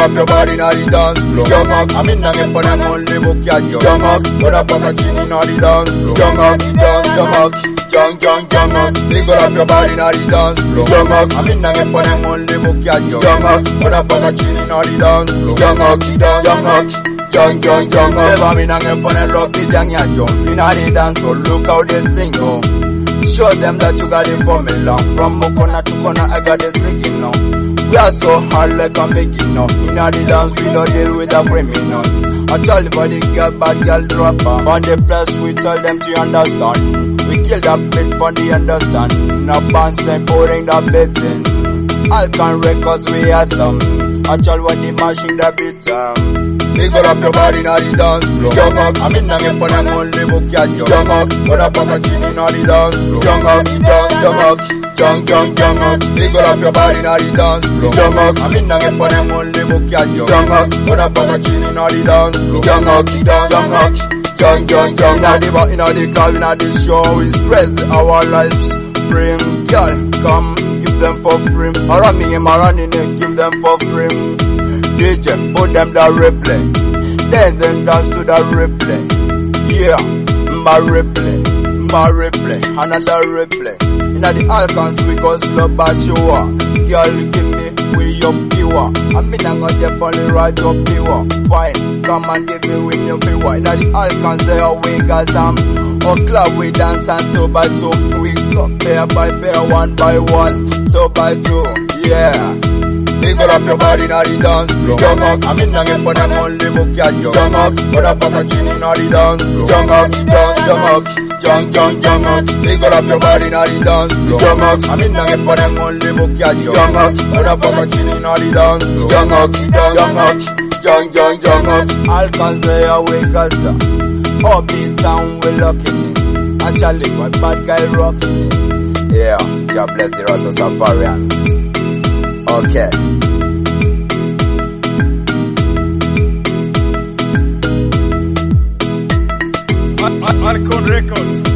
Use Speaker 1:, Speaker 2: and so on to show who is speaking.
Speaker 1: up your body na the dance floor. Young up, I'm in the pon and only book ya yo. Young up, put up a chin na the dance floor. Young up, young up, young up. Wiggle up your body na the dance floor. Young up, I'm in the pon and only book ya yo. Young up, put up a chin na the dance floor. Young up, young up. Never been hanging upon a rock, it young ya jump in the dance floor. Look how they sing, oh. Show them that you got it for me long. From corner to corner, I got it singing now. We are so hard like a making now. In the dance, we don't deal with the criminals. I tell you about the girl, bad girl dropper. On the press, we tell them to understand. We kill that bit for the understand. No bands and pouring the bits in. Alcan records, we are some. I tell what they mashing the beat, Wiggle up your body na the dance floor. Young up, I'm in the pon and only book ya yo. Young up, put up a chin na the dance floor. Young up, young up. Wiggle up your body na the dance floor. Young up, I'm in the pon and only book ya yo. Young up, put up a chin na the dance floor. Young up, young. Now the back inna the car inna the show we stress our lives. Bring girl, come give them for free. Around me and my running give them for free. DJ, put them the replay. Then dance to the replay. Yeah, my replay, another replay. Inna the Alcans we go slow but sure. Girl, give me with your pure. I mean I'm gonna jump on the right your pure. Fine, come and give me with your pure. Inna the Alcans they are we got some. On club we dance and 2 by 2. We go pair by pair, 1 by 1, 2 by 2. Yeah. Wiggle up your body na the dance floor. Young up, I'm in the pon and only book ya yo. Young up, put up a chin na the dance floor. Young up. Wiggle up your body na the dance floor. Young up, I'm in the pon and only book ya yo. Young up, put up a chin na the dance floor. Young up. Alcans they are wake us up. Upbeat town we locking it. Actually, my bad guy rocking it. Yeah, God bless the Rasta Safarians. Okay.
Speaker 2: Alcan Records.